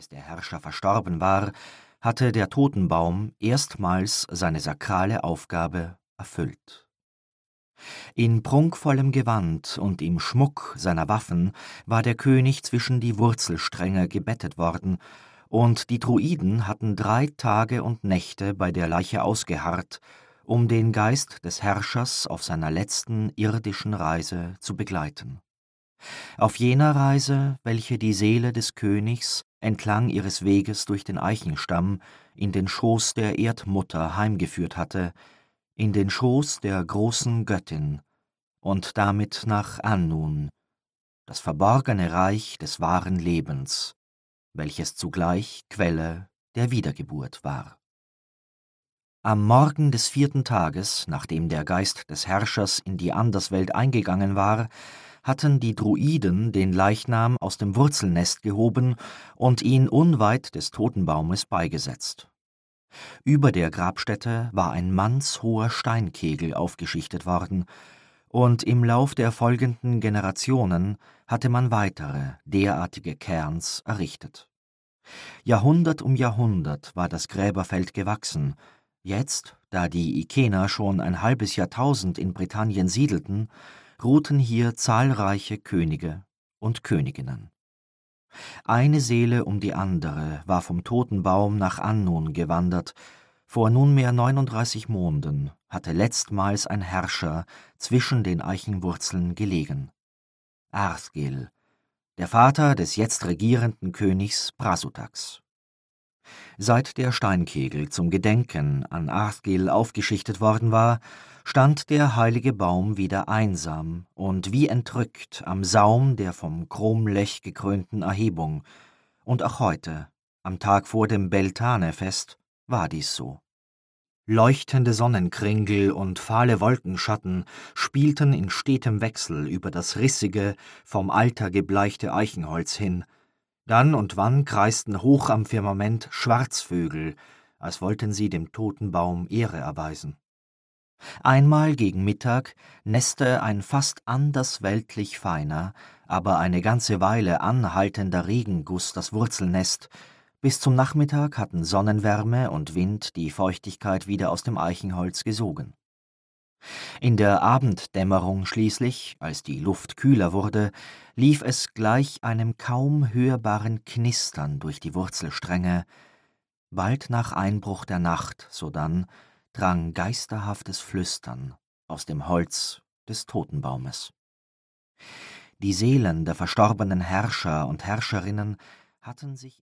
als der Herrscher verstorben war, hatte der Totenbaum erstmals seine sakrale Aufgabe erfüllt. In prunkvollem Gewand und im Schmuck seiner Waffen war der König zwischen die Wurzelstränge gebettet worden, und die Druiden hatten 3 Tage und Nächte bei der Leiche ausgeharrt, um den Geist des Herrschers auf seiner letzten irdischen Reise zu begleiten. Auf jener Reise, welche die Seele des Königs entlang ihres Weges durch den Eichenstamm in den Schoß der Erdmutter heimgeführt hatte, in den Schoß der großen Göttin und damit nach Annun, das verborgene Reich des wahren Lebens, welches zugleich Quelle der Wiedergeburt war. Am Morgen des 4. Tages, nachdem der Geist des Herrschers in die Anderswelt eingegangen war, hatten die Druiden den Leichnam aus dem Wurzelnest gehoben und ihn unweit des Totenbaumes beigesetzt. Über der Grabstätte war ein mannshoher Steinkegel aufgeschichtet worden, und im Lauf der folgenden Generationen hatte man weitere derartige Cairns errichtet. Jahrhundert um Jahrhundert war das Gräberfeld gewachsen. Jetzt, da die Ikener schon ein halbes Jahrtausend in Britannien siedelten, ruhten hier zahlreiche Könige und Königinnen. Eine Seele um die andere war vom Totenbaum nach Annun gewandert. Vor nunmehr 39 Monden hatte letztmals ein Herrscher zwischen den Eichenwurzeln gelegen. Arthgil, der Vater des jetzt regierenden Königs Brasutax. Seit der Steinkegel zum Gedenken an Arthgil aufgeschichtet worden war, stand der heilige Baum wieder einsam und wie entrückt am Saum der vom Chromlech gekrönten Erhebung, und auch heute, am Tag vor dem Beltane-Fest, war dies so. Leuchtende Sonnenkringel und fahle Wolkenschatten spielten in stetem Wechsel über das rissige, vom Alter gebleichte Eichenholz hin. Dann und wann kreisten hoch am Firmament Schwarzvögel, als wollten sie dem Totenbaum Ehre erweisen. Einmal gegen Mittag nässte ein fast andersweltlich feiner, aber eine ganze Weile anhaltender Regenguss das Wurzelnest. Bis zum Nachmittag hatten Sonnenwärme und Wind die Feuchtigkeit wieder aus dem Eichenholz gesogen. In der Abenddämmerung schließlich, als die Luft kühler wurde, lief es gleich einem kaum hörbaren Knistern durch die Wurzelstränge. Bald nach Einbruch der Nacht, sodann, drang geisterhaftes Flüstern aus dem Holz des Totenbaumes. Die Seelen der verstorbenen Herrscher und Herrscherinnen hatten sich